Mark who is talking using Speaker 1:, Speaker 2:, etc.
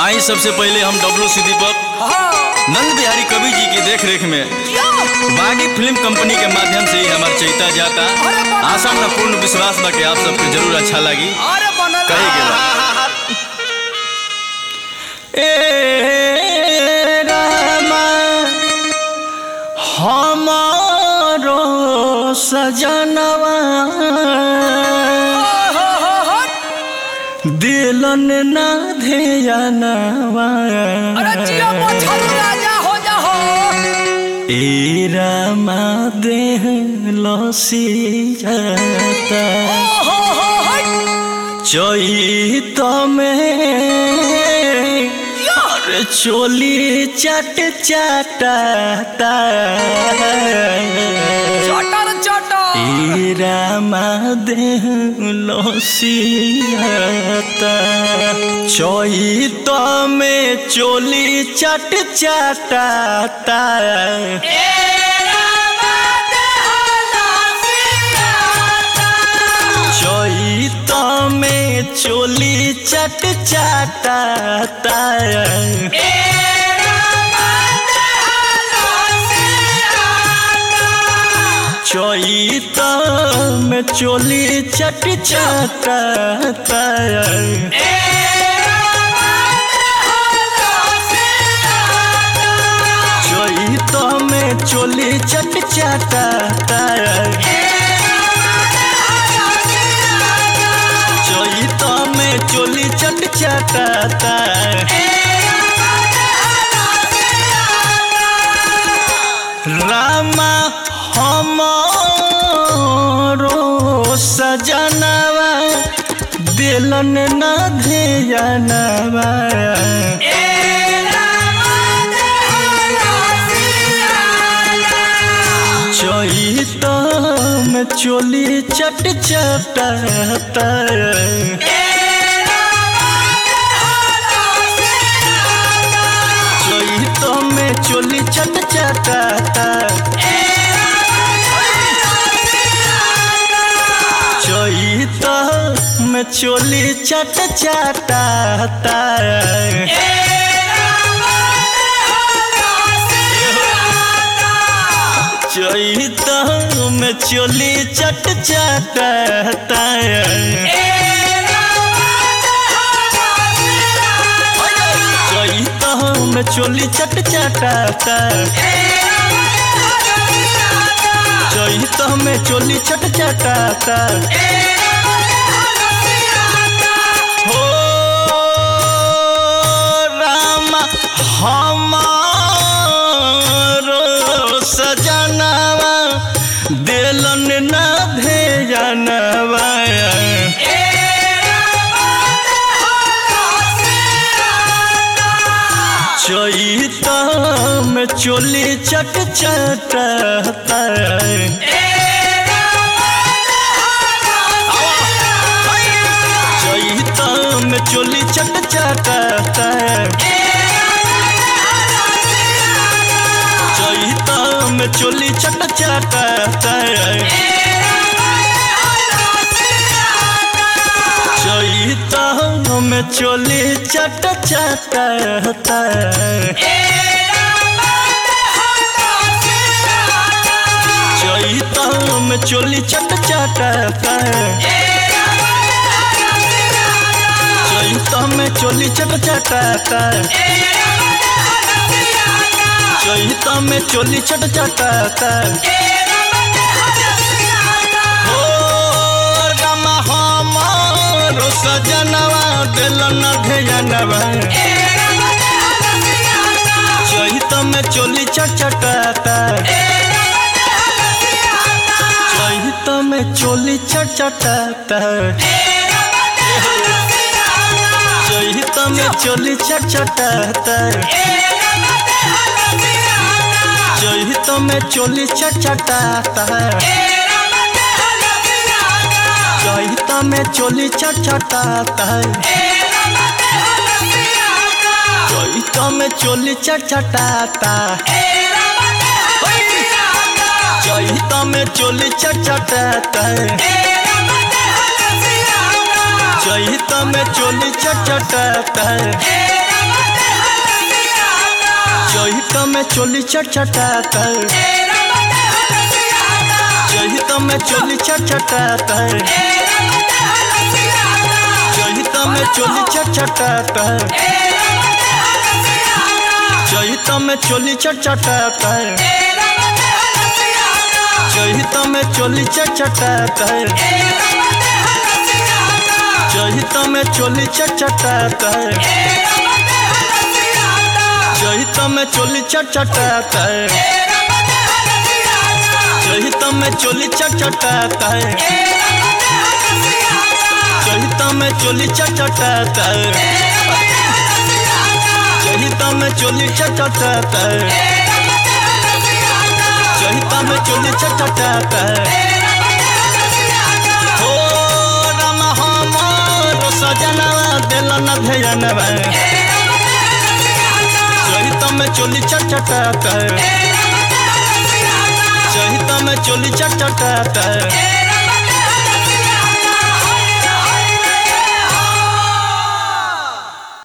Speaker 1: आई सबसे पहले हम WC दीपक नंद बिहारी कवि जी की देख रेख में बागी फिल्म कंपनी के माध्यम से ही हमारा चैता जाता। आशा में पूर्ण विश्वास बा कि आप सबको जरूर अच्छा लगी। कही गेला ए रामा हमारो सजनवा दिलन ना ध्यानवा ए रामा देह लसी जाता चैत में चोली चट चाटा रामा देह लसियाता चैत में चोली चट चाटा चैत में चोली चट चाटा चैत में चोली चट चाटा चैत में चोली चट चाटा चैत में चोली चट चाटा रामा हमारो सजनवा दिलन ना ध्यानवा चैत में चोली चट चाटा चैत में चोली चट चाटा चैत में चोली चट चाटा चैत में चोली चट चाटा चैत में चोली चट चाटा चैत में चोली चट चाटा हो रामा हमारो सजनवा दिलन ना ध्यानवा चैत में चोली चट चाटा चैत में चोली चट चाटा चैत में चोली चट चाटा चैत में चोली चट चाटा चैत में चोली चट चाटा चैत में चोली चट चाटा चैत में चोली चट चाटा हो रामा हमारो सजनवा दिलन ध्यानवा चैत में चोली चट चाटा चैत में चोली चट चाटा चैत में चोली चट चाटा चैत में चोली चट चाटा चैत में चोली चट चाटा चैत में चोली चट चाटा चैत में चोली चट चाटा चैत में चोली चट चाटा चहित में चोली चटचटाता चहित में चोली चटचटाता चहित में चोली चटचटाता चहित में चोली चटचटाता चहित में चोली चटचटाता चहित में चोली चटचटाता चहित में चोली चटचटाता चहित में चोली चटचटाता चहित में चोली चटचटाता चहित में चोली चटचटाता चहित में चोली चटचटाता हो राम हमर सजनवा दिलन ध्यानवा चहित में चोली चटचटाता चहित में चोली चटचटाता